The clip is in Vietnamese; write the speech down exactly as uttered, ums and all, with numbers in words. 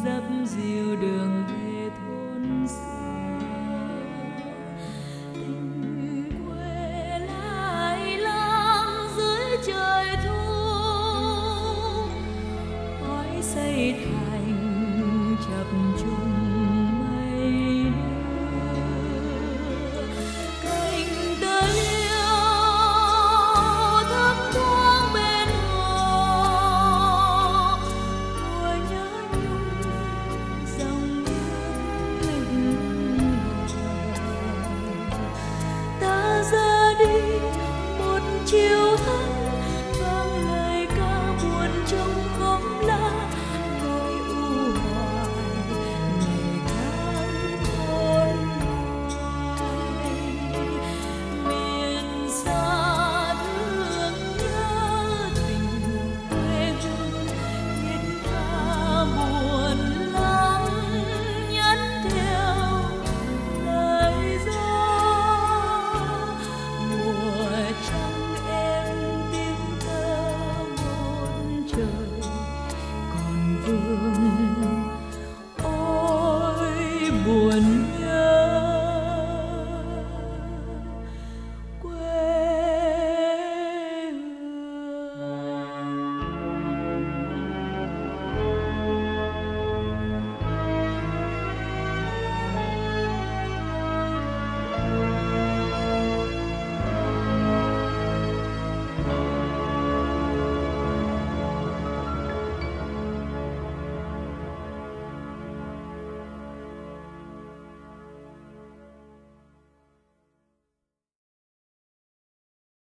dấp dìu đường về thôn xưa. Tình quê lại lang dưới trời thu, khói xây thành chập trùng mây đưa. Cành tơ liễu thấp thoáng bên hồ, mùa nhớ nhung dòng nước lịch hồ. Ta ra đi một chiều thấp, vang lời ca buồn trong khóm lá, nỗi u hoài ngày tháng khôn hoài. Miền xa thương nhớ tình quê hương, thiết tha buồn lắm nhắn theo lời gió. Mùa trăng em tiếng thơ một trời còn vương